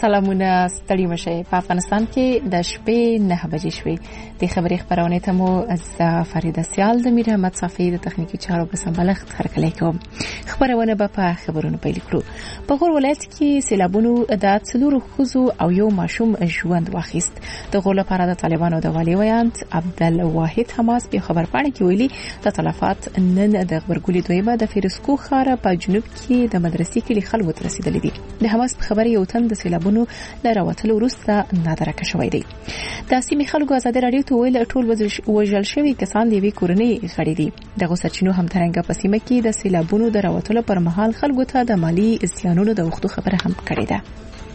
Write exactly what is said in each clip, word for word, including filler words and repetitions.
سلامونه ستړي مشه. په افغانستان کې د شپې نه بجې شوې. د خبري خبرونه ته مو از فریده سیال د میر احمد صافی د تخنیکی چارو په سمبلښت خرکلې کوم. خبرونه به په خبرونو پیل کړو. په غور ولایت کې سیلابونو د څلورو خزو او یو ماشوم ژوند واخیست. د غور لپاره د طالبانو د والی ویانت عبدالواحد حماس په خبر پاڼه کې ویلي د تلفات نن د خبرګولې دویمه د فیرسکو خاره په جنوب کې د مدرسې کې خلکو ته رسیدلې دي. د حماس په خبر یو تن د سیلابونو لراوتلو وروسته نادرکه شوی دی. د سیمې خلکو ازادي راډیو ته ویل ټول وژل شوی کسان دی وی کورنۍ غړي دي. دغه سرچینو هم ترنګ په سیمه کې د سیلابونو د راوتلو پر مهال خلکو ته د مالی زیانونو د وختو خبره هم کړې ده.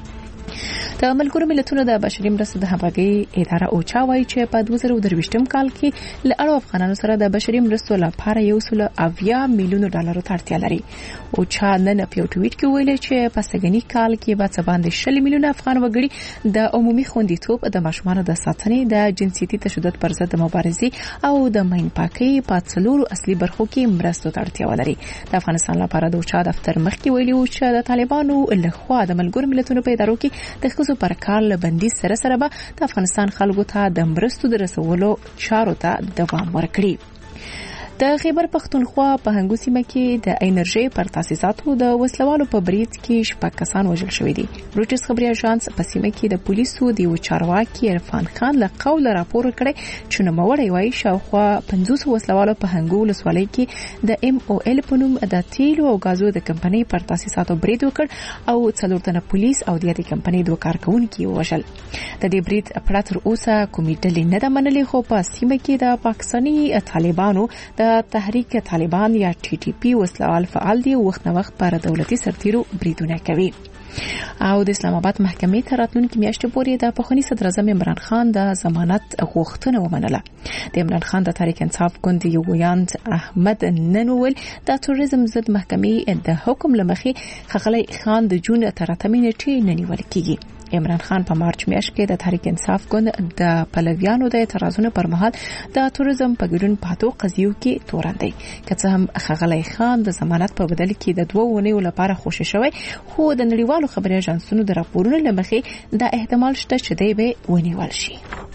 د ملګرو ملتونو د بشري مرستو د همغږي اداره اوچا وایي چې په دوه زره درویشتم کال کې له اړو افغانانو سره د بشري مرستو لپاره یو سل اویا میلیون ډالر ته اړتیا لري. اوچا نن په یو ټویټ کې ویلي چې په سګنی کال کې به څه باندې شل میلیون افغان وګړي د عمومي خوندیتوب د ماشومانو د ساتنې د جنسيتي تشدد پر ضد مبارزې او د ماین پاکي په څلورو اصلي برخو کې مرستو ته اړتیا ولري. د افغانستان لپاره د اوچا دفتر مخکې ویلي و چې د طالبانو لخوا د ملګرو ملتونو په ادارو کې د خصوص پر کال بندي سره سره به د افغانستان خلکو ته د مرستو د رسولو چارو ته دوام ورکړي. د خیبر پختونخوا په هنګو سیمه کې د انرژي پر تاسیساتو د وسلوالو په بریټ کې شپږ کسان وژل شوي دي. روټرز خبري اژانس په سیمه کې د پولیسو د چارواکي عرفان خان له قول راپور کړی چې نو موري وایي شاوخوا پنځوس وسلوالو په هنګو ولسوالۍ کې د ام او ال په نوم د تیلو او غازو د کمپنۍ پر تاسیساتو بریټ وکړ او څلور تنه پولیس او د دې کمپنۍ دوه کارکونکي وژل. د دې بریټ په تر اوسه کومې ډلې نه د منلې خو په سیمه کې د پاکستاني طالبانو د تحریک طالبان یا ټي ټي پی وسلوال فعال دي او وخت نه وخت پر دولتي سرتیرو بریدونه کوي. او د اسلام آباد محکمې ته راتلونکي میاشتې پورې د پخوانی صدر اعظم عمران خان د ضمانت غوښتنه ومنله. د عمران خان د تحریک انصاف ګوند یو ویاند احمد نن ویل د تروریزم ضد محکمې د حکم لمخې خغلی خان د جون تر اتمې نیټې ننیول کیږي. عمران خان په مارچ میاشت کې د تحریک انصاف ګوند د پلویانو د اعتراضونو پر مهال د تروریزم په ګډون پاتو قضیو کې توراندي. که څه هم خغلی خان د ضمانت په بدل کې د دوه ونیو لپاره خوشی شوی خو د نړیوالو خبري اژانسونو د راپورونو لمخې د احتمال شته چې دی به ونیول شي.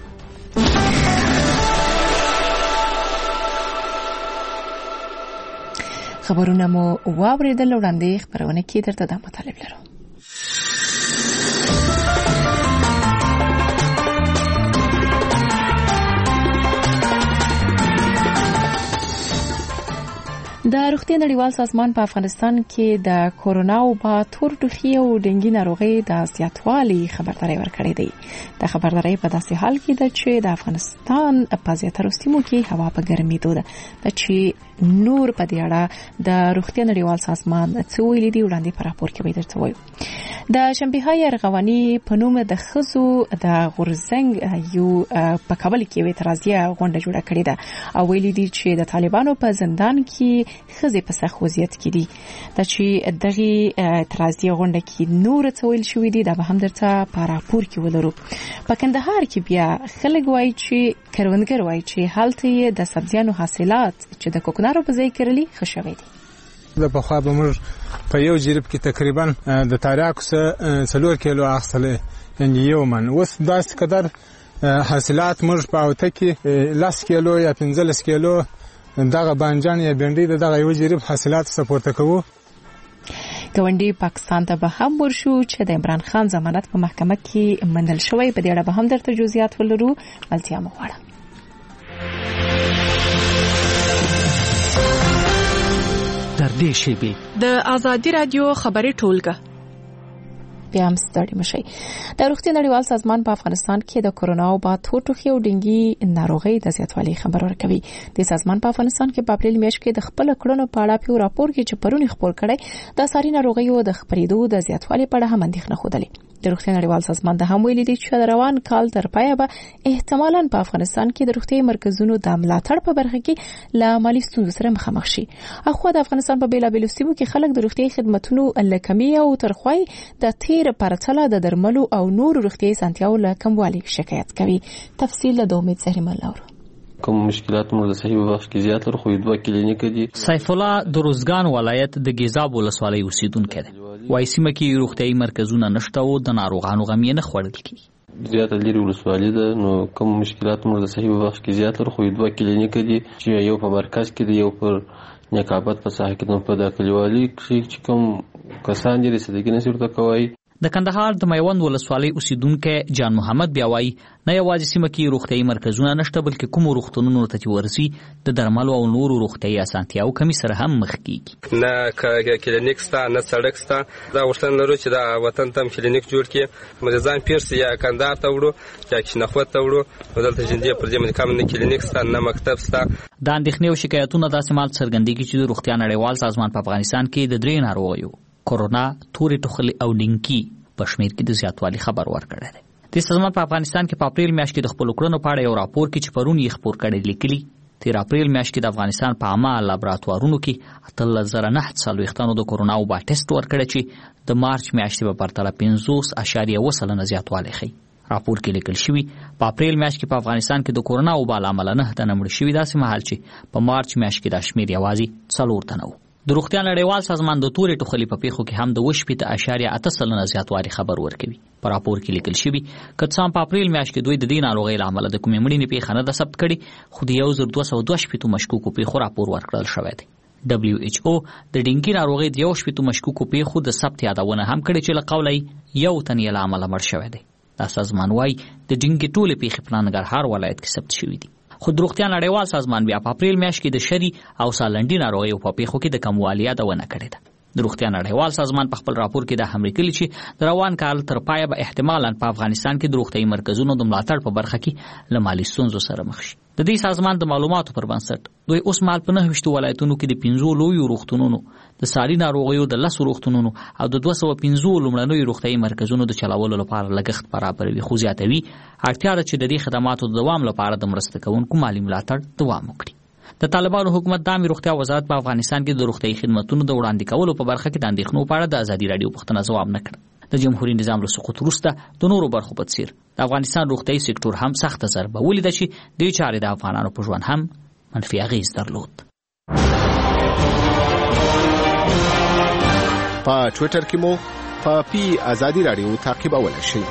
خبرونه مو واوریدل وړاندې خبرونه کې درته د مطالب لرو. د روغتیا نړیوال سازمان په افغانستان کې د کورونا او با تور ټوخي او ډنګي ناروغي د زیاتوالي خبرداري ورکړې ده. د خبرداري په داسې حال کې ده چې د افغانستان په زیاتره سیمو کې هوا په ګرمېدو ده. چې نور په دې اړه د روغتیا نړیوال سازمان څه ویلي دي وړاندې په راپور کې به درته وایو. د شنبههای ارغواني په نوم د خزو د غورزنګ یو په کابل کې اعتراضیه غونډه جوړه کړې ده او ویلي دي چې د طالبانو په زندان کې خزه په سخت وضعیت کې دي. دا چې دغه اعتراضي غونډه کې نور څه ویل شوې دي دا به هم درته په راپور کې ولرو. په کندهار کې بیا خلک وایي چې کروندګر وایي چې حالت د سبزیانو حاصلات چې د کوکنارو په ځای کړلي خښوي دي. د بخوا به موږ په یو جریب کې تقریبا د تاریاکو سره څلور کیلو اخصله یعنی یو من اوس داس قدر حاصلات موږ په اوته کې لاس کیلو یا پنځلس کیلو دغه بانجان یا بنډي دغه یو جریب حاصلات سپورت کوو. ګاونډي پاکستان ته به هم ورشو چې د عمران خان ضمانت په محکمه کې منل شوی. په دې اړه به هم درته جزئیات ولرو. ملتیا مو غواړم. در دې شیبه د آزادي رادیو خبري ټولګه بیا هم ستړي مشي. د روغتیا نړیوال سازمان په افغانستان کې د کورونا او با تور ټوخي او ډنګي ناروغي د زیاتوالي خبر ورکوي. د سازمان په افغانستان کې په اپریل میاشت کې د خپل کړنو په اړه په راپور کې چې پرونی خبر کړي د ساري ناروغي او د خبرېدو د زیاتوالي په اړه هم اندېښنه خوده. د روغتیا نړیوال سازمان د هم ویلي دي چې د روان کال تر پایه به احتمالاً په افغانستان کې د روغتي مرکزونو د ملاتړ په برخه کې له مالي ستونزو سره مخامخ شي. اخو د افغانستان په بیلابیلو سیمو کې خلک د روغتي خدماتو لکمي او ترخوي د تیر پرتله د درملو او نور روغتي سنتیاو له کموالي شکایت کوي. تفصیل د امید زهرمن لورو. کوم مشکلات مو د صحیح وخت کې زیات لري خو دوه کلینیک دي. سیف الله د روزګان ولایت د ګیزاب ولسوالۍ اوسیدونکو دی. وایي سیمه کې روغتیایي مرکزونه نشته او د ناروغانو غم یې نه خوړل کېږي. زیاته لري ولسوالي ده، نو کوم مشکلات موږ د صحي په بخش کې زیات لرو، خو دوه کلینیک دي چې یو په مرکز کې دی، یو پر نیکابت په ساحه کې د په د کلیوالي چې کوم کسان دي رسیدګي نشي ورته کوي. د کندهار د میوند ولسوالۍ اوسیدونکو جان محمد بیا وایي نه یوازې سیمه کې روغتیایي مرکزونه نشته، بلکې کوم روغتونونو ته چې ورسي د درملو او نورو روغتیایي اسانتیاو کمی سره هم مخ کیږي. نه کلینیک ستا نه سړک ستا، دا غوښتنه لرو چې دا وطن ته کلینیک جوړ کړي، مریضان پیر سي یا کندهار ته وړو یا کشنخوت ته وړو، دلته جندي پر دې باندې کوم نه کلینیک ستا نه مکتب ستا. د اندېښنې او شکایتونو داسې مال څرګندېږي چې د روغتیا نړیوال سازمان په افغانستان کې د درې ناروغیو کورونا، تورې ټوخلې او ډینګي په شمیر کې د زیاتوالي خبر ورکړی دی. د سازمان په افغانستان کې په اپریل میاشت کې د خپل کړنو په اړه یو راپور کې چې پرون یې خپور کړی لیکلي، تیر اپریل میاشت کې د افغانستان په عامه لابراتوارونو کې اتلس زره نهه څلوېښتانو د کورونا وبا ټیسټ ورکړی چې د مارچ میاشتې په پرتله پنځوس اعشاریه اوه سلنه زیاتوالی ښیي. راپور کې لیکل شوي په اپریل میاشت کې په افغانستان کې د کورونا وبا له امله نه تنه مړه شوي، داسې مهال چې په مارچ میاشت کې دا شمېر یوازې څلور تنه و. د روغتیا نړیوال سازمان د تورې ټوخلې په پیښو کې هم د اووه شپېته اعشاریه اته سلنه زیاتوالی خبر ورکوي. په راپور کې لیکل شوي که څه هم په اپریل میاشت کې دوی د دې ناروغۍ له امله د کومې مړینې پیښه نه ده ثبت کړې، خو د یو زر دوه سوه دوه شپېتو مشکوکو پیښو راپور ورکړل شوی دی. دبلیو ایچ او د ډینګي ناروغۍ د یو شپېتو مشکوکو پیښو د ثبت یادونه هم کړې چې له قوله یو تن یې له امله مړ شوی دی. دا سازمان وایي د ډینګي ټولې پیښې په ننګرهار ولایت کې ثبت شوي دي. خو د روغتیا نړیوال سازمان بیا په اپریل میاشت کې د شری او سالنډي ناروغیو په پیښو کې د کموالي یادونه کړې ده. د روغتیا نړیوال سازمان په خپل راپور کې دا هم لیکلي چې د روان کال تر پایه به احتمالاً په افغانستان کې د روغتیایي مرکزونو د ملاتړ په برخه کې له مالي ستونزو سره مخ شي. د دې سازمان د معلوماتو پر بنسټ دوی اوس مهال په نهه ویشتو ولایتونو کې د پنځو لویو روغتونونو، د ساري ناروغیو د لسو روغتونونو او د دوه سوه پنځو لومړنیو روغتیایي مرکزونو د چلولو لپاره لګښت برابروي، خو زیاتوي اړتیا ده چې د دې خدماتو د دوام لپاره د مرسته کوونکو مالي ملاتړ دوام وکړي. د طالبانو حکومت د عامه روغتیا وزارت په افغانستان کې د روغتیایي خدماتو د وړاندې کولو په برخه کې د اندېښنو په اړه د ازادي راډیو پوښتنه ځواب نه کړ. د جمهوریت نظام له سقوط وروسته د نورو برخو په څیر د افغانستان روغتیایي سکتور هم سخته ضربه ولیده چې دې چارې د افغانانو په ژوند هم منفي اغېز درلود. په ټویټر کې مو په پی ازادي راډیو تعقیبولی شئ.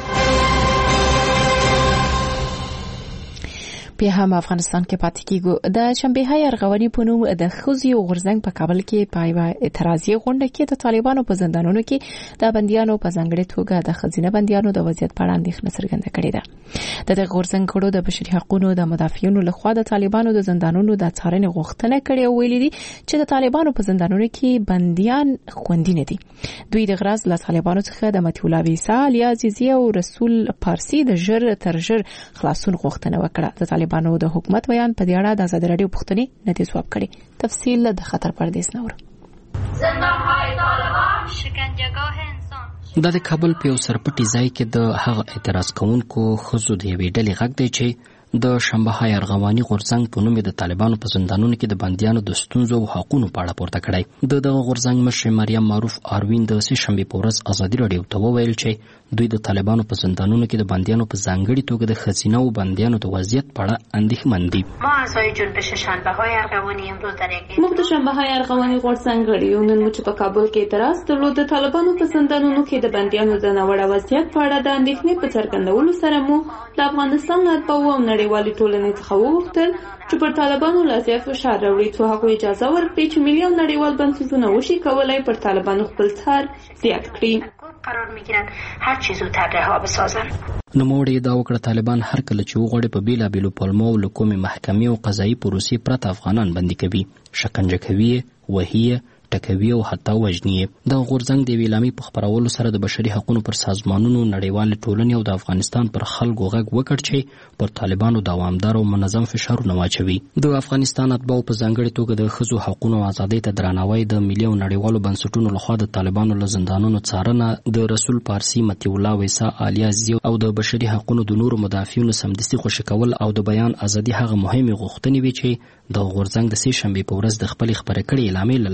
بیا هم افغانستان کې پاتې کیږو. د شنبه‌های ارغواني په نوم د ښځو غورځنګ په کابل کې په یوه اعتراضي غونډه کې د طالبانو په زندانونو کې د بندیانو په ځانګړې توګه د ښځینه بندیانو د وضعیت په اړه اندېښنه څرګنده کړې ده. د دغه غورځنګ غړو د بشري حقوقو د مدافعینو لخوا د طالبانو د زندانونو د څارنې غوښتنه کړې او ویلي دي چې د طالبانو په زندانونو کې بندیان خوندي نه دي. دوی د غرض له طالبانو څخه د مطیع الله عیسی، علي عزیزي او رسول پارسی د ژر تر ژر خلاصون غوښتنه وکړه. طالبانو د حکومت بیان په دې اړه د ازادي راډیو پوښتنې نه دی ځواب کړی. تفصیل د خطر پردیس نور. زندان‌های طالبان شکنجهگاه انسان. دا د کابل په یو سرپټي ځای کې د هغه اعتراض کوونکو ښځو د یوې ډلې غږ دی چې د شنبه‌های ارغواني غورځنګ په نوم د طالبانو په زندانونو کې د بندیانو د ستونزو او حقوقو په اړه پورته کړی. د دغه غورځنګ مشر مریم معروف آروین د سې شنبې په ورځ ازادي راډیو ته وویل چې دوی د طالبانو په زندانونو کې د بندیانو په ځانګړي توګه د ښځینه او بندیانو د وضعیت په اړه اندېښمن دي. ما اعضای جنبش شنبه‌های ارغوانی امروز در یک موږ د شنبه‌های ارغواني غورځنګ غړي یو نن چې په کابل کې اعتراض درلود د طالبانو په زندانونو کې د بندیانو د ناوړه وضعیت په اړه د اندېښنې په څرګندولو سره مو د افغانستان اتباعو او نړیوالې ټولنې څخه وغوښتل چې پر طالبانو لا زیات فشار راوړي څو هغوی اجازه ورکړي چې ملي او نړیوال بنسټونه وشي کولای پر طالبانو خپل څار زیات کړي. قرار میگیرند هر چیز زودتر رها بسازن. نوموړي دا وکړه طالبان هر کله چې وغواړي په بیلابیلو پلمو او له کومې محکمې او قضایي پروسې پرته افغانان بندي کوي، شکنجه کوي، وهي ټکوي او حتی وژني. د غورځنګ د یوې اعلامیې په خپرولو سره د بشري حقوقو پر سازمانونو، نړیوالې ټولنې او د افغانستان پر خلکو غږ وکړ چې پر طالبانو دوامدار او منظم فشارونه واچوي. د افغانستان اتباعو په ځانګړې توګه د ښځو حقوقو او ازادۍ ته درناوی د ملي او نړیوالو بنسټونو لخوا د طالبانو له زندانونو څارنه، د رسول پارسی، مطیع الله عیسی، علي عزیزي او د بشري حقوقو د نورو مدافعینو سمدستي خوشي کول او د بیان ازادي هغه مهمې غوښتنې وي چې د غورځنګ د سې شنبې په ورځ د خپل خبرې کړې اعلامیې له لارې اعلان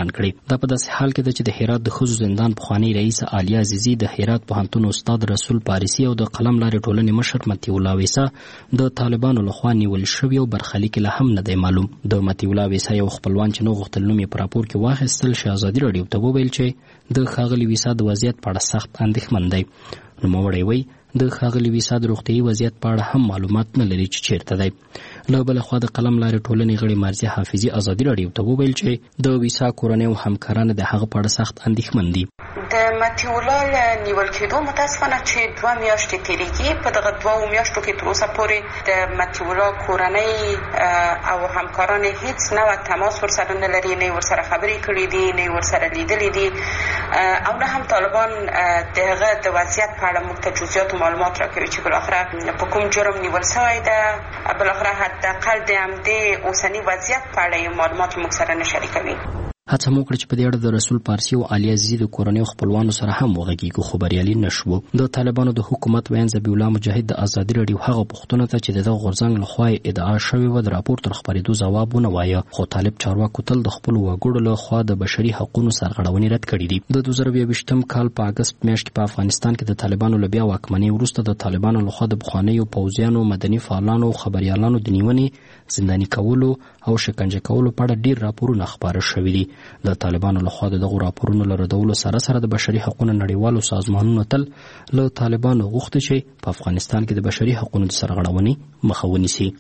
اعلان کړي. دا په داسې حال کې ده چې د هرات د ښځو زندان پخوانی رئیس عالیه عزیزي، د هرات پوهنتون استاد رسول پاریسي او د قلم لارې ټولنې مشر متي الله ویسا د طالبانو لخوا نیول شوي او برخلیک لا هم نه دی معلوم. د متي الله ویسا یو خپلوان چې نو غوښتل نوم یې په راپور کې واخیستل شي ازادي راډیو ته وویل چې د ښاغلي ویسا د وضعیت په اړه سخت اندېښمن دی. نوموړی وایي د ښاغلي ویسا د روغتیایي وضعیت په اړه هم معلومات نه لري چې چیرته دی. له بله خوا د قلم لارې ټولنې غړي مرضیه حافظي ازادي راډیو ته وویل چې د ویسا کورنۍ او همکاران د هغه په اړه سخت اندېښمن دي. د متي الله له نیول کېدو متاسفانه چې دوه میاشتې تېرېږي، په دغه دوو میاشتو کې تر اوسه پورې د متي الله کورنۍ او همکاران هیڅ نوع تماس ورسره نه لري، نه ورسره خبرې کړې دي، نه ورسره لیدلې دي، او نه هم طالبان د هغه د وضعیت په اړه موږ ته جزئیات و معلومات راکوي چې بالاخره په کوم جرم نیول شوی ده. بالاخره حداقل د همدې اوسني وضعیت په اړه معلومات موږ سره نه شریکوي. هڅه مو کړه چې په دې اړه د رسول پارسي او عالیه عزیزي د کورنۍ خپلوانو سره هم وغږیږو، خو بریالي نه شوو. د طالبانو د حکومت ویاند ذبیح الله مجاهد د ازادي راډیو هغه پوښتنه ته چې د غورځنګ لخوا ادعا شوې وه د راپور تر خپرېدو ځواب ونه وایه، خو طالب چارواکو تل د خپلو وګړو له خوا د بشري حقونو سرغړونې رد کړي دي. د دوه زره یوویشتم کال په اګست میاشت کې په افغانستان کې د طالبانو له بیا واکمنۍ وروسته د طالبانو لخوا د پخوانیو پوځیانو، مدني فعالانو او خبریالانو د نیونې، زنداني کولو او شکنجه کولو په اړه ډیر راپورونه خپاره شوي دي. د طالبانو لخوا دغه راپورونو له ردولو سره سره د بشري حقوقو نړیوالو سازمانونو تل له طالبانو غوښتي چې په افغانستان کې د بشري حقوقو د سرغړونې مخه ونیسي.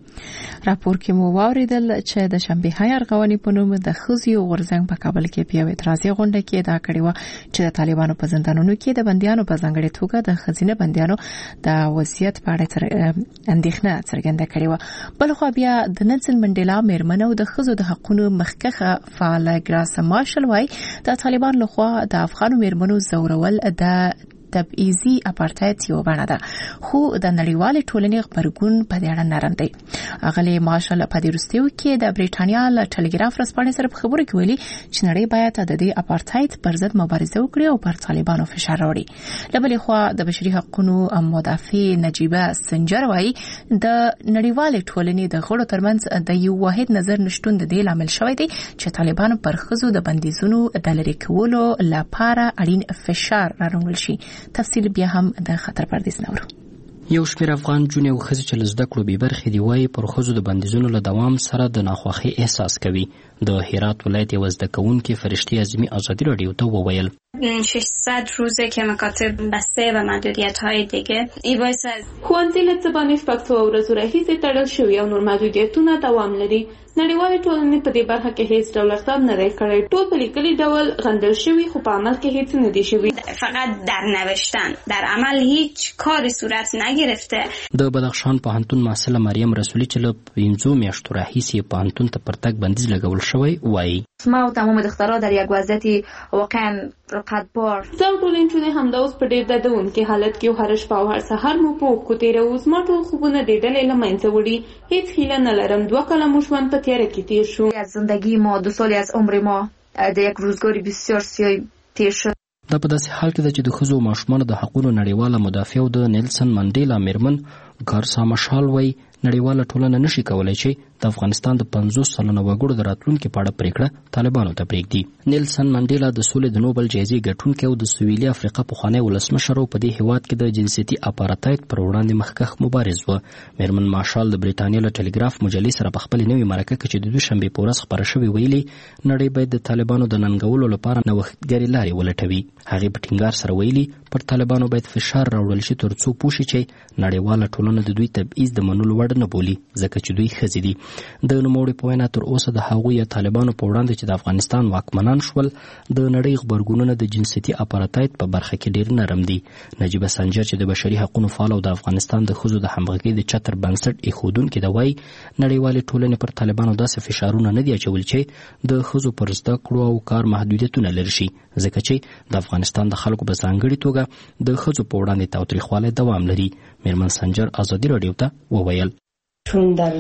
راپور کې مو واوریدل چې د شنبه‌های ارغواني په نوم د ښځو غورځنګ په کابل کې په یو اعتراضي غونډه کې ادعا کړې و چې د طالبانو په زندانونو کې د بندیانو په ځانګړي توګه د ښځینه بندیانو د وضعیت په اړه اندېښنه څرګنده کړې و. بل خو بیا د نلسن منډیلا میرمن او د ښځو د حقوقو مخکښه فعال ګراسا مارشل وايي د طالبان لخوا د افغان میرمنو زورول د تبعیضي اپارټایډ یو بڼه ده، خو د نړیوالې ټولنې غبرګون په دې اړه نرم دی. اغلی مارشل په دې وروستیو کې د بریټانیا له ټلګراف رسپانې سره په خبرو کې ویلي چې نړۍ باید د دې اپارټایډ پر ضد مبارزه وکړي او پر طالبانو فشار راوړي. له بلې خوا د بشري حقوقو مدافع نجیبه سنجر وايي د نړیوالې ټولنې د غړو ترمنځ د یو واحد نظر نشټون د دې لامل شوی دی چې طالبانو پر ښځو د بندیزونو د لرې کولو لپاره اړین فشار راوړل شي. تفصیل بیا هم د خطر پردیس نورو. یو شمېر افغان جونې او ښځې چې له زده کړو بې برخې دي وایي پر ښځو د بندیزونو له دوام سره د ناخوښۍ احساس کوي. د هرات ولایت یوه زده کوونکې فرشتې اعظمي ازادي راډیو ته وویل ششصد روزه که مکاتب بسته و محدودیت‌های دیگه ای باعث از ښوونځي له څه باندې شپږ سوه ورځو راهیسې تړل شوي او نور محدودیتونه دوام لري. نړیوالې ټولنې په دې برخه کې هیڅ ډول اقدام نه دی کړی. ټول په لیکلي ډول غندل شوي خو په عمل کې هیڅ نه دی شوي. فقط در نوشتن، در عمل هیچ کاری صورت نگرفته. د بدخشان پوهنتون محصله مریم رسولی چې له پنځو میاشتو راهیسې پوهنتون ته پر تګ بندیز لګول شوی وایي ما و تمام دخترها در یک وضعیت واقعا رقتبار. زه ټول انجونې همدا اوس په ډېر دردونکي حالت کې هر شپه او هر سهار مو په اوښکو تېروو. زما ټول خوبونه د ډلې له منځه وړي. هیڅ هیله نه لرم. دوه کاله مو ژوند په تیاره کې تېر شو. از زندگی ما دو سالی از عمر ما د یک روزگاری بسیار سیاه تیر شد. دا په داسې حال کې ده چې د ښځو او ماشومانو د حقونو نړیواله مدافع د نیلسن منډیلا میرمن ګارسا مشال وایي نړیواله ټولنه نشي کولای چې د افغانستان د پنځوس سلنه وګړو د راتلونکي په اړه پریکړه طالبانو ته پرېږدي. نیلسن منډیلا د سولې د نوبل جایزې ګټونکی او د سویلي افریقا پخوانی ولسمشر او په دې هیواد کې د جنسیتي اپارټایډ پر وړاندې مخکښ مبارز و. میرمن مارشال د بریټانیا له ټلګراف مجلې سره په خپلې نوې مرکه کې چې د دوشنبې په ورځ خپره شوې ویلي نړۍ باید د طالبانو د ننګولو لپاره نوښتګرې لارې ولټوي. هغې په ټینګار سره ویلي پر طالبانو باید فشار راوړل شي تر څو پوه شي چې نړیواله ټولنه د دوی تبعیض د منلو وړ نه بولي ځکه چې دوی ښځې دي. د نوموړي په وینا تر اوسه د هغوی یا طالبانو په وړاندې چې د افغانستان واکمنان شول د نړۍ غبرګونونه د جنسیتي اپارټایډ په برخه کې ډېر نرم دي. نجیبه سنجر چې د بشري حقوقو فعال او د افغانستان د ښځو د همغږۍ د چتر بنسټ ایښودونکي ده وایي نړیوالې ټولنې پر طالبانو داسې فشارونه نه دي اچول چې د ښځو پر زده کړو او کار محدودیتونه لرې شي ځکه چې د افغانستان د خلکو په ځانګړې توګه د ښځو په وړاندې تاوتریخوالی دوام لري. میرمن سنجر ازادي راډیو ته وویل چون در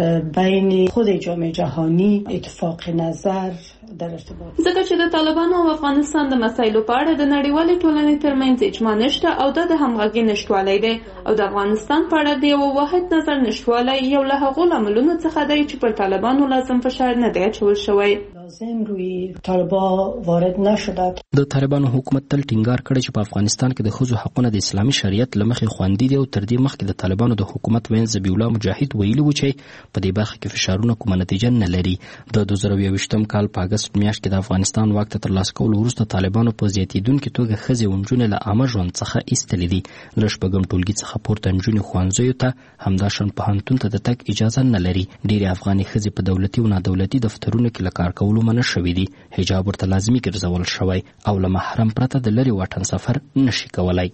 بین خود جامعه جهانی اتفاق نظر در ارتباط ځکه چې د طالبانو او افغانستان د مسایلو په اړه د نړیوالې ټولنې ترمنځ اجماع نشته او دا د همغږۍ نشتوالی دی او د افغانستان په اړه د یو واحد نظر نشتوالی یو له هغو لاملونو څخه دی چې پر طالبانو لازم فشار نه دی اچول شوی. لازم روی طالبان وارد نشد. د طالبانو حکومت تل ټینګار کړی چې په افغانستان کې د ښځو حقونه د اسلامي شریعت له مخې خوندي دي او تر دې مخکې د طالبانو د حکومت ویاند ذبیح الله مجاهد ویلي و چې په دې برخه کې فشارونه کومه نتیجه نه لري. د دوه زره یوویشتم کال په اګست میاشت کې د افغانستان واک ته ترلاسه کولو وروسته طالبانو په زیاتېدونکې توګه ښځې او نجونې له عامه ژوند څخه ایستلې دي. له شپږم ټولګي څخه پورته نجونې ښوونځیو ته همداشان پوهنتون ته د تګ اجازه نه لري. ډېرې افغاني ښځې په دولتي او نادولتي دفترونو کې له کار کولو منع شوي دي. حجاب ورته لازمي ګرځول شوی او له محرم پرته د لرې واټن سفر نشي کولای.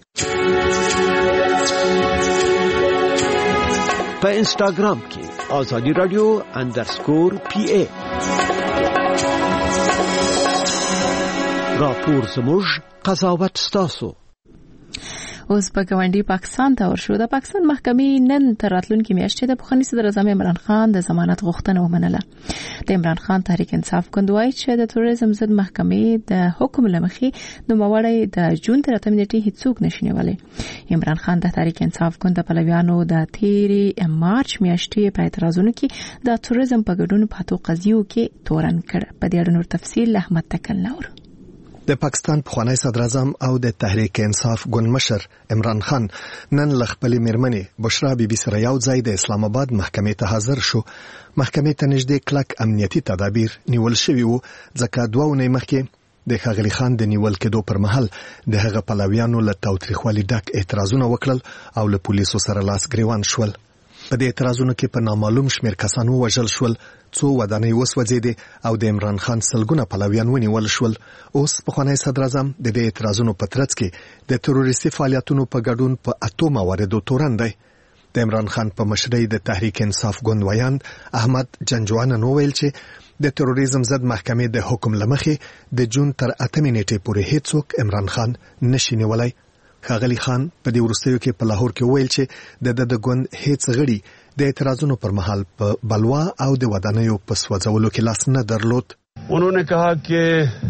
په انسټاګرام کې آزادي رادیو اندرسکور پی ای راپور زموږ قضاوت ستاسو. اوس په ګاونډي پاکستان ته ورشو. د پاکستان محکمې نن تر راتلونکي میاشتې د پخواني صدر اعظم عمران خان د ضمانت غوښتنه ومنله. د عمران خان تحریک انصاف ګوند وایي چې د تروریزم ضد محکمې د حکم له مخې نوموړی د جون تر اتمې نیټې هیڅوک نشي نیولی. عمران خان د تحریک انصاف ګوند د پلویانو د تیرې مارچ میاشتې په اعتراضونو کې د تروریزم په ګډون په اتو قضیو کې تورن کړ. په دې اړه نور تفصیل احمد تکل نور. د پاکستان پخوانی صدر اعظم او د تحریک انصاف ګوند مشر عمران خان نن له خپلې میرمنې بشرا بیبي سره یو ځای د اسلام آباد محکمې ته حاضر شو. محکمې ته نږدې کلک امنیتي تدابیر نیول شوي وو ځکه دوه اونۍ مخکې د ښاغلي خان د نیول کېدو پر مهال د هغه پلویانو له تاوتریخوالي ډک اعتراضونه وکړل او له پولیسو سره لاس ګریوان شول. په دې اعتراضونو کې په نامعلوم شمېر کسان ووژل شول، څو ودانۍ وسوځېدې او د عمران خان سلګونه پلویان ونیول شول. اوس پخوانی صدر اعظم د دې اعتراضونو په ترڅ کې د تروریستي فعالیتونو په ګډون په اتو مواردو تورن دی. د عمران خان په مشرۍ د تحریک انصاف ګوند ویاند احمد جنجوانن وویل چې د تروریزم ضد محکمې د حکم له مخې د جون تر اتمې نیټې پورې هیڅوک عمران خان نشي نیولی. ښاغلي خان په دې وروستیو کې په لاهور کې وویل چې د د ګوند هیڅ غړي د اعتراضونو پر مهال په بلوا او د ودانیو په سوځولو کې لاس نه درلود. انہوں کہا کہ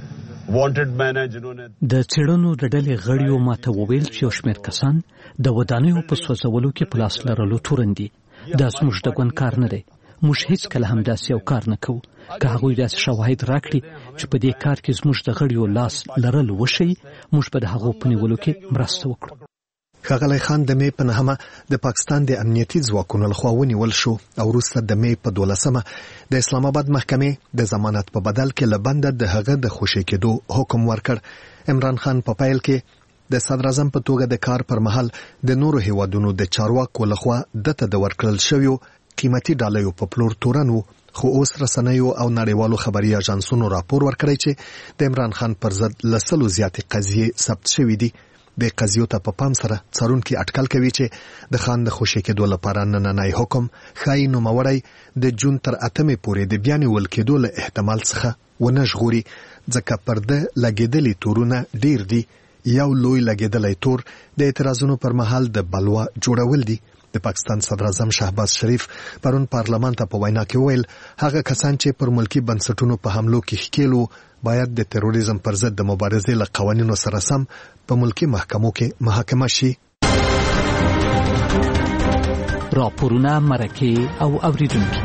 وانټډ مین جنہوں نے د څېړنو د ډلې غړیو ماته وویل چې یو شمېر کسان د ودانیو په سوځولو کې په لاس لرلو تورن دي. دا زموږ د ګوند کار نه دی. موږ هیڅ کله هم داسې یو کار نه کوو. که هغوی داسې شواهد راکړي چې په دې کار کې زموږ د غړیو لاس لرل وشي، موږ به د هغو په نیولو کې مرسته وکړو. ښاغلی خان د مې په نهمه د پاکستان د امنیتي ځواکونو لخوا ونیول شو او وروسته د مې په دولسمه د اسلام آباد محکمې د ضمانت په بدل کې له بنده د هغه د خوشي کېدو حکم ورکړ. عمران خان په پیل کې د صدر اعظم په توګه د کار پر مهال د نورو هیوادونو د چارواکو لخوا دته د ورکړل شویو قیمتي ډالۍ په پلور تورن وو، خو اوس رسنیو او نړیوالو خبري اژانسونو راپور ورکړی چې د عمران خان پر ضد لسلو زیاتې قضیې ثبت شوې دي. د قضیو ته په پام سره څارونکي اټکل کوي چې د خان د خوشي کېدو لپاره نننی حکم ښایي نوموړی د جون تر اتمې پورې د بیا نیول کېدو له احتمال څخه ونه ژغوري، ځکه پر ده لګېدلي تورونه ډیر دي. یو لوی لګېدلی تور د اعتراضونو پر مهال د بلوا جوړول دي. د پاکستان صدر اعظم شهباز شریف پرون پارلمان ته په وینا کې ویل هغه کسان چې پر ملکی بنسټونو په حملو کې ښکېلو باید د تروریزم پر ضد د مبارزې له قوانینو سره سم په ملکی محکمو کې محاکمه شي. راپورونه، مرکې او اوریدونکي.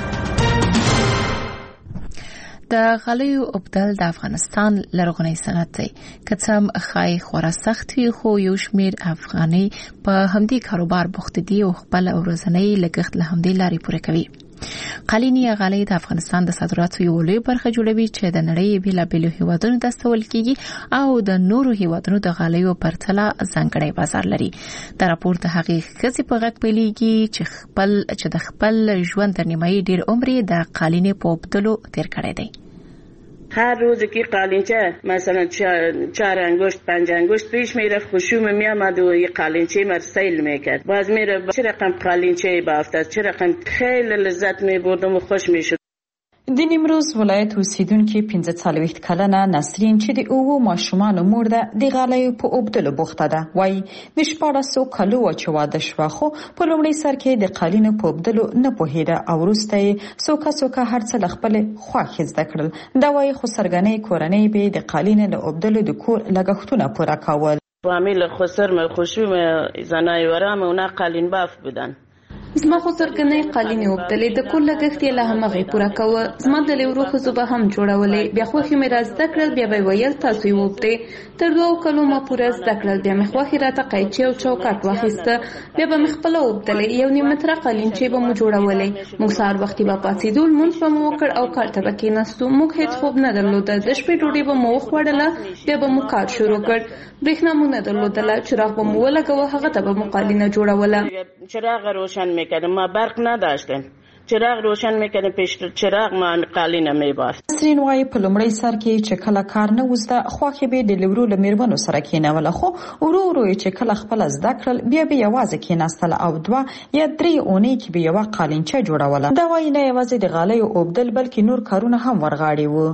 د غالیو اوبدل د افغانستان لرغونی صنعت دی. که څه هم ښایي خورا سخت وي، خو یو شمېر افغانۍ په همدې کاروبار بوخت دي او خپل ورځنی لګښت له همدې لارې پوره کوي. قالینې غالۍ د افغانستان د صادراتو یو لوی برخه جوړوي چې د نړۍ بېلابېلو هیوادونو ته استول کیږي او د نورو هیوادونو د غالیو پرتله ځانګړی بازار لري. د راپور د هغې ښځې په غږ پیلېږي چې خپل چې د خپل ژوند تر نیمایي ډېر عمر یې د قالینې په اوبدلو تیر کړی دی. هر روز که قالینچه مثلا چهار انگشت پنج انگشت پیش میرفت، خشوم میامد و یه قالینچه مر سیل میکرد. باز میره چه رقم قالینچه بافتد، چه رقم خیلی لذت میبردم و خوش میشد. د نیمروز ولایت اوسیدونکي پنځه څلوېښت کلنه نسرین چې د اوو ماشومانو مور ده د غالیو په اوبدلو بوخته ده، وایي د شپاړسو کلو وه چې واده شوه، خو په لومړي سر کې د قالینو په اوبدلو نه پوهېده او وروسته یې څوکه څوکه هر څه له خپلې خوښې زده کړل. دا وایي خو سرګنۍ کورنۍ به د قالینو له اوبدلو د کور لګښتونه پوره کول. فامیل خسر خشوم زنای ورم اونا قالین باف بودن. زما خو سرګنې قالینې وبدلې د کور لګښت یې لا همغې پوره کوه. زما د لیورو ښځو به هم جوړولې. بیا خوښې مې را زده کړل. بیا به یې ویل تاسو یې وبدئ. تر دوو کلو ما پوره زده کړل. بیا مې خوښې راته قیچي او چوکاټ واخیسته. بیا به مې خپله وبدلې. یو نیم متره قالینچې به مو جوړولې. موږ سهار وختي به پاڅېدو، لمونځ به مو وکړ او کار ته به کېناستو. موږ هېڅ خوب نه درلوده. د شپې ډوډۍ به مو وخوړله. بیا به مو کار شروع کړ. برېښنا مو نه درلودله. چراغ به مو ولګوه، هغه ته به مو قالینه جوړوله. چراغ روشن میکردم. ما برق نداشتم. چراغ روشن میکنه پیش چراغ ما قالینه میباست. نسرین وایي په لومړی سر کې چې کله کار نه وزده خوښې به د لیورو له میرمنو سره کېنوله، خو ورو ورو چې کله خپله زده کړل بیا به یوازې کېناستله او دوه یا درې اونۍ کې به یوه قالینچه جوړوله. دا وایي نه یوازې د غالیو اوبدل بلکې نور کارونه هم ورغاړې وو.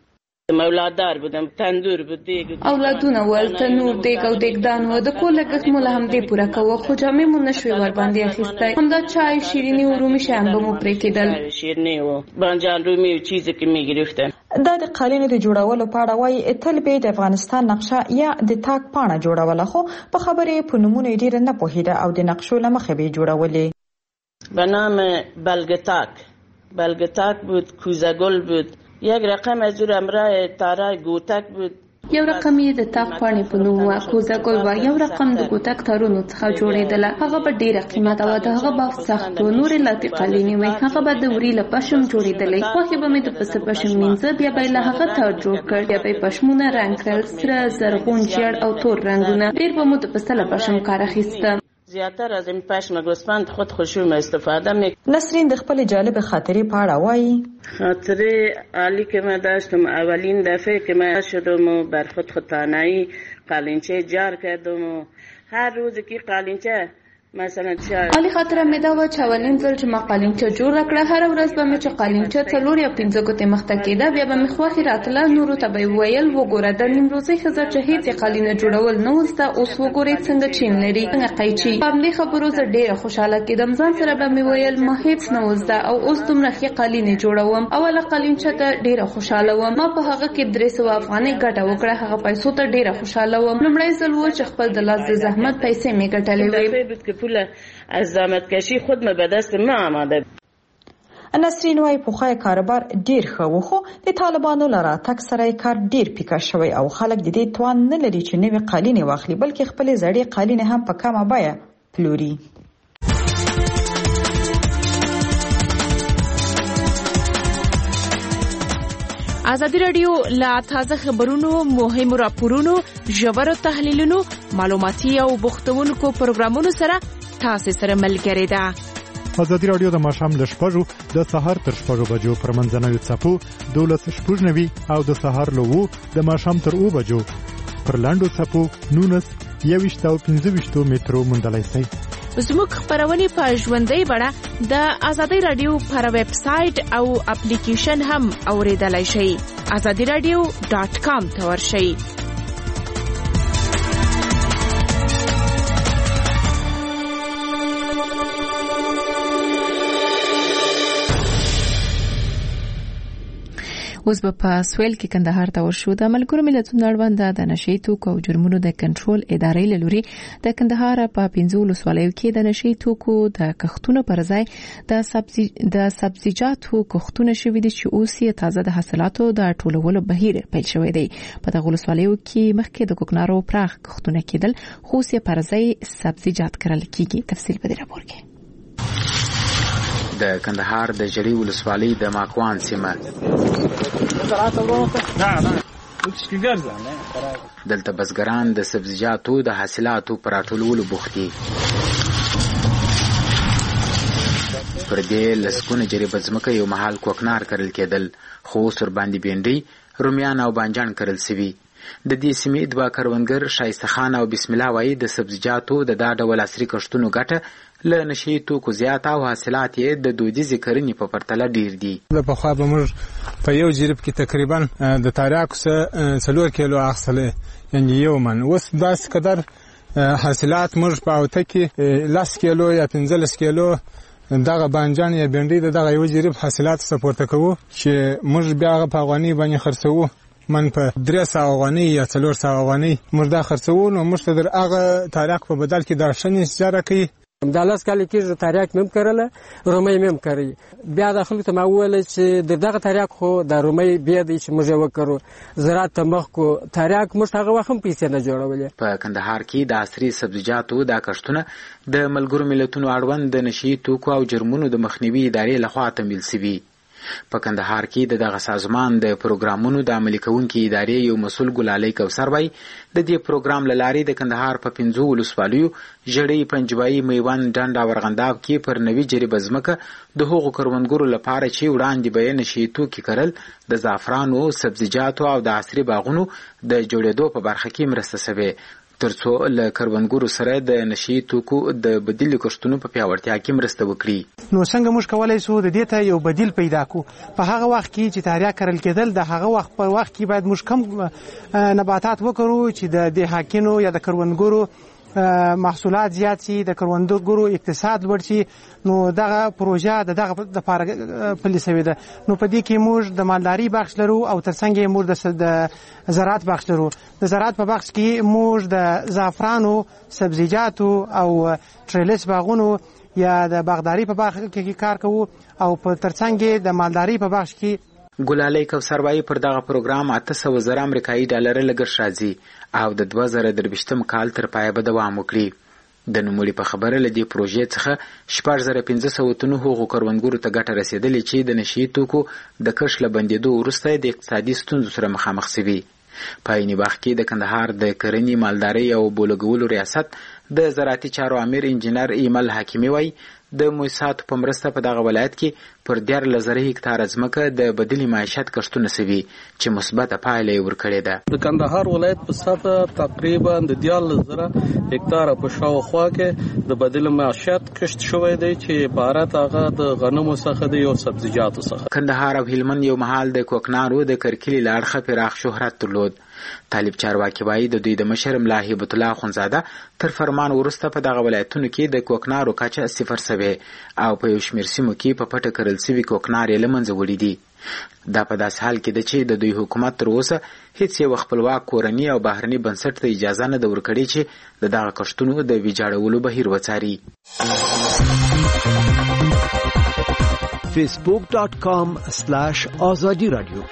مولادار بودم، تندور بود، دیگ اولادونه ول، تنور، دیگ او دیگدان و د کور لګښت مو له همدې پوره کوه، خو جامې مو نشوې ورباندې اخیستی. همدا چای، شیریني و رومي شیان به مو پرې کېدل. شیریني و بانجان رومي و چیزی که میگرفتن. دا د قالینو د جوړولو په اړه وایي تل به د افغانستان نقشه یا د تاک پاڼه جوړوله، خو په خبرې په نومونو یې ډېره نه پوهېده او د نقشو له مخې به یې جوړولې. به نام بلگتاک بلگتاک بود، کوزه‌گل بود. یک رقم از او امرای تاره گوتک بود. یو رقم یې د تاک پاڼې په نوم و، کوزه‌ګل و. یو رقم د ګوتک تارونو څخه جوړېدله. هغه به ډېره قیمته وه. د هغه بافت سخت و. نورې لاتې قالینې وې. هغه به د وري له پشم جوړېدلی. خوښې به مې د پسه پشم مینځه. بیا به یې له هغه تار جوړ کړ. بیا به یې پشمونه رنګ کړل، سره، زرغون، ژیړ او تور رنګونه. ډېر به مو د پسه له پشم کار اخیسته. زیاتر از این پشم گوسفند خود خشوم استفاده می. نسرین د خپل جالب خاطره په اړه وایي. خاطره عالی که من داشتم اولین دفعه که من شدم و بر خود خطانایی قالینچه جار کردم و هر روز که قالینچه مثلا عالی خاطره مې دا وه چې اولین ځل چې ما قالینچه جوړه کړه، هره ورځ به مې چې قالینچه څلور یا پنځه ګوتې مخته کېده، بیا به مې خوښې راتله. نورو ته به یې ویل وګوره دا نیمروزۍ ښځه چې هېڅ یې قالینه جوړول نه وزده، اوس وګورئ څنګه چین لري، څنګه قیچي. په همدې خبرو زه ډېره خوشحاله کېدم. ځان سره به مې ویل ما هېڅ نه وزده او اوس دومره ښې قالینې جوړوم. اوله قالینچه ته ډېره خوشحاله وم. ما په هغه کې درې سوه افغانۍ ګټه وکړه. هغه پیسو ته ډېره خوشحاله وم. لومړی ځل و چې خپل د لاس د زحمت پیسې مې ګټلې وې. از زحمت کشی خود ما به دست ما آمده. نسرین وایي پخوای کاروبار ډیر ښه و، خو د طالبانو له راتګ سره کار ډیر پیکه شوی او خلک د دې توان نه لري چې نوې قالینې واخلي، بلکې خپلې زړې قالینې هم په کمه بیه پلوري. ازادي رادیو لا تازه خبرونو، مهمو راپورونو، ژورو تحلیلونو، معلوماتي او بوختونکو پروګرامونو سره تاسو سره ملګری ده. ازادي رادیو د ماښام له شپږو د سهار تر شپږو بجو پر منځنوي څپو دولس شپږ نوي او د سهار له اوو د ماښام تر اوو بجو پر لاندو څپو نولس یوویشت او پنځه ویشتو مترو موندلی شئ. زموږ خپرونې په ژوندۍ بڼه د ازادي رادیو پر ویب سایټ او اپلیکیشن هم اوریدلای شئ. ازادي رادیو ډاټ کام ته ورشئ. اوس به په سویل کې کندهار ته ورشو. د ملګرو ملتونو اړوند د نشي توکو او جرمونو د کنټرول ادارې له لوري د کندهار په پنځو ولسوالیو کې د نشي توکو د کښتونو پر ځای د سبزی د سبزیجاتو کښتونه شوي دي چې اوس یې تازه د حاصلاتو د ټولولو بهیر پیل شوی دی. په دغه ولسوالیو کې مخکې د کوکنارو پراخ کښتونه کېدل، خو اوس یې پر ځای سبزیجات کرل کېږي. تفصیل په دې راپور کې. د کندهار د جړی ولسوالۍ د ماکوان سیمه دلته بزګران د سبزیجاتو د حاصلاتو پر راټولولو بوخت دي. پر دې لسګونه جریب ځمکه یو مهال کوکنار کرل کېدل، خو اوس ورباندې بینډۍ، رومیان او بانجان کرل سوي. د دې سیمې دوه کروندګر شایسته خان او بسم الله وایي د سبزیجاتو د دا ډول عصري کښتونو ګټه له نشي توکو زیات او حاصلات یې د دودیزې کرنې په پرتله ډیر دي. له پخوا به موږ په یو جریب کې تقریبا د تاریاکو څخه څلور کیلو اخیستلی، یعنې یو من. اوس داسې قدر حاصلات موږ په اوته کې لس کیلو یا پنځلس کیلو دغه بانجان یا بینډۍ د دغه یو جریب حاصلات څخه پورته کوو چې موږ بیا هغه په افغانۍ باندې خرڅوو. من په درې سوه افغانۍ یا څلور سوه افغانۍ موږ دا خرڅوو، نو موږ ته در هغه تاریاک په بدل کې دا ښه نتیجه راکوي. دا لاس کال کې تریاک مم کړله رومي مم کوي بیا د خلکو ته ما وویل چې دغه تریاک خو د رومي بیا د چې موږ وکړو زراعت تمخ کو تریاک موږ هغه وخت هم پیسې نه جوړولې. په کندهار کې د عصري سبزیجاتو د کښتونه د ملګرو ملتونو اړوند د نشي توکو او جرمونو د مخنیوي ادارې لخوا تمویل شوی. په کندهار کې د دغه سازمان د پروګرامونو د عملي کوونکي ادارې یو مسؤل ګلالۍ کوثر وایي د دې پروګرام له لارې د کندهار په پنځو ولسوالیو ژړۍ، پنجوایي، میوند، ډنډ او ارغنداب کې پر نوي جریبه ځمکه د هغو کروندګرو لپاره چې وړاندې به یې نشي توکي کرل د زعفرانو، سبزیجاتو او د عصري باغونو د جوړېدو په برخه کې مرسته شوې ترڅو له کروندګرو سره د نشي توکو د بدیل کښتونو په پیاوړتیا کې مرسته وکړي. نو څنګه موږ کولای شو د دې ته یو بدیل پیدا کو؟ په هغه وخت کې چې تریاک کرل کېدل د هغه وخت په وخت کې باید موږ کم نباتات وکړو چې د دې حاکینو یا د کروندګرو محصولات زیات شي، د کروندګرو اقتصاد لوړ شي. نو دغه پروژه د دغه لپاره پلي شوې ده. نو په دې کې موږ د مالداري بخش لرو او ترڅنګ یې موږ د زراعت بخش لرو. د زراعت په بخش کې موږ د زعفرانو، سبزیجاتو او ټریلس باغونو یا د باغداري په بخش کې کار کوو او په ترڅنګ د مالداري په بخش کې. ګلالۍ کوثر وایي پر دغه پروګرام اته سوه زره امریکایي ډالر لګښت راځي او د دوه زره درویشتم کال تر پایه به دوام وکړي. د نوموړي په خبره له دې پروژې څخه شپږ زره پنځه سوه تنو هغو کروندګرو ته ګټه رسېدلې چې د نشي توکو د کښت له بندېدو وروسته د اقتصادي ستونزو سره مخامخ شوي. په عیني وخت کې د کندهار د کرنې، مالدارۍ او بولګولو ریاست د زراعتي چارو امیر انجینر ایمل حکیمي وایي د موسساتو په مرسته په دغه ولایت کې پر دیارلس زره هکتاره ځمکه د بدیل معیشت کښتونه شوي چې مثبته پایله یې ورکړې ده. د کندهار ولایت په سطحه تقریبا د دیارلس زره هکتاره په شاوخوا کې د بدیل معیشت کښت شوی دی چې عبارت هغه د غنمو څخه دی او سبزیجاتو څخه. کندهار او هلمند یو مهال د کوکنارو د کرکلي له اړخه پراخ شهرت درلود. طالب چارواکي وایي د دوی د مشر ملا هیبت الله اخونزاده تر فرمان وروسته په دغه ولایتونو کې د کوکنارو کچه صفر شوې او په یو شمېر سیمو کې په پټه کرل شوي کوکنار یې له منځه وړي دي. دا په داسې حال کې ده چې د دوی حکومت تر اوسه هیڅ یو خپلواک کورني او بهرني بنسټ ته اجازه نه ده ورکړې چې د دغه کښتونو د ویجاړولو بهیر وڅاري. فیسبوک ډاٹ کام سلاش آزادی رادیو.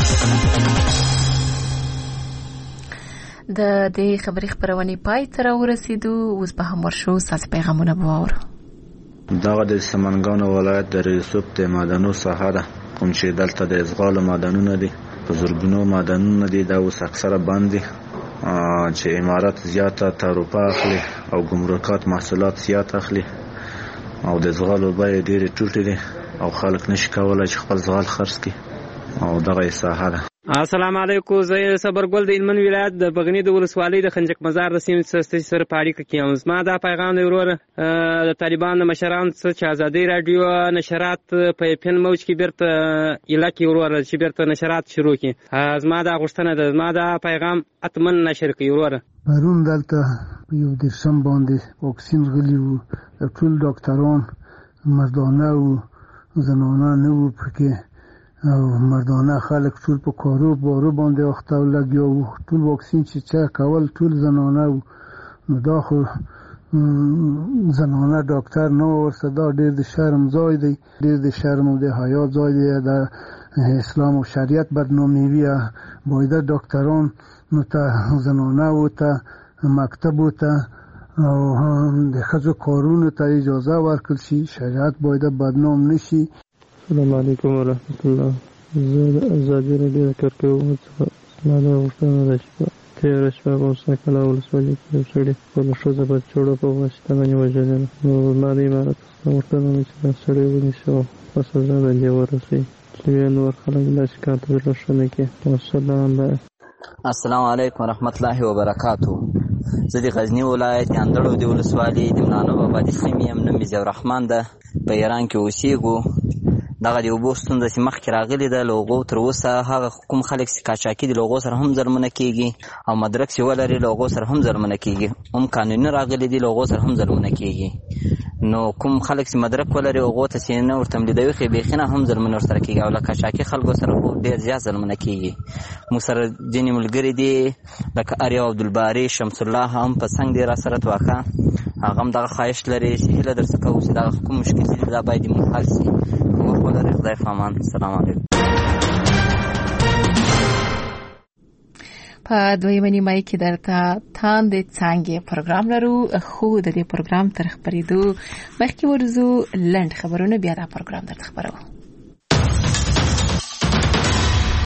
د دې خبري خبرونې پای ته راورسېدو. اوس به هم ورشو ستاسو پیغامونه به واورو. دغه د سمنګانو ولایت د ریسوب د معدنو ساحه ده کوم چې دلته د ازغال معدنونه دي په زرګونو معدنونه دي. دا اوس اکثره بند دي چې امارات زیاته تعرفه اخلي او ګمرکات محصولات زیات اخلي او د ازغالو بیې ډېرې ټیټې دي او خلک نشي کولی چې خپل زغال خرڅ کړي او دغه ساحه ده. السلام علیکم. زه صبرګل د هلمند ولایت د بغنی د ولسوالۍ د خنجک مزار د سیمې سره په اړیکه کې یم. زما دا پیغام دی وروره د طالبان د مشرانو څخه چې ازادي راډیو نشرات په اف ام موج کې بیرته علاقې وروره چې بیرته نشرات شروع کړي. زما دا غوښتنه ده، زما دا پیغام اتمن نشر کړي وروره. پرون دلته یو درسم باندې واکسین غلي وو، ټول ډاکټران مردانه وو، زنانه نه وو پکې او مردانه خلک ټول په کارو بارو باندې وخت لګیا وو. ټول واکسین چې چا کول ټول زنانه وو. نو دا خو زنانه ډاکټر نه ورسره دا ډېر د شرم ځای دی، ډېر د شرم او د حیا ځای دی. د اسلام او شریعت بدنامي وي باید ډاکټران نو ته زنانه و ته مکتب و ته او د ښځو کارونو ته اجازه ورکړل شي. شریعت باید بدنام نشي. السلام علیکم ورحمت الله. زه د ازادي راډیو د کارکوونکو څخه زما دا غوښتنه ده چې په تېره شپه په موسی کلا ولسوالۍ کې یو سړي خپله ښځه بچوړه په واسطه باندې وژلې ده. نو زما د امارت څخه غوښتنه ده چې دا سړی ونیسي او په سزا باندې ورسوي چې بیا نور خلک داسې کار ته زړه ښه نه کړي. والسلام. السلام علیکم ورحمت الله وبرکاتو. زه د غزني ولایت اندړو د ولسوالۍ د منانو آبادي سیمې یم. نوم مې ضیاءالرحمن ده. په ایران کې اوسېږو. دغه د اوبو ستونزه چې مخکې راغلې ده له هغو تر اوسه هغه کوم خلک چې قاچاقي دي له هغو سره هم ظلمونه کېږي او مدرک چې ولري له هغو سره هم ظلمونه کېږي. هم قانوني راغلي دي له هغو سره هم ظلمونه کېږي. نو کوم خلک چې مدرک ولري هغو ته چې نه ورته ملیدوي خو بیخي نه هم ظلمونه ورسره کېږي او له قاچاقي خلکو سره خو ډېر زیات ظلمونه کېږي. موږ سره ځینې ملګري دي لکه اریا عبدالباري، شمس الله هم په څنګ دی را سره توکه هغه هم دغه خواهش لري چې هیله درڅخه کوو چې دغه کوم مشکل دي دا باید موږ حل شي. وخت ولرئ. خدای پامان. السلام علیکم. په دویمه نیمه کې درته تاندې څنګه پروګرام لرو، خو د دې پروګرام تر خبرېدو مخکې ورزو لنډ خبرونه بیا دا پروګرام درته خبرو.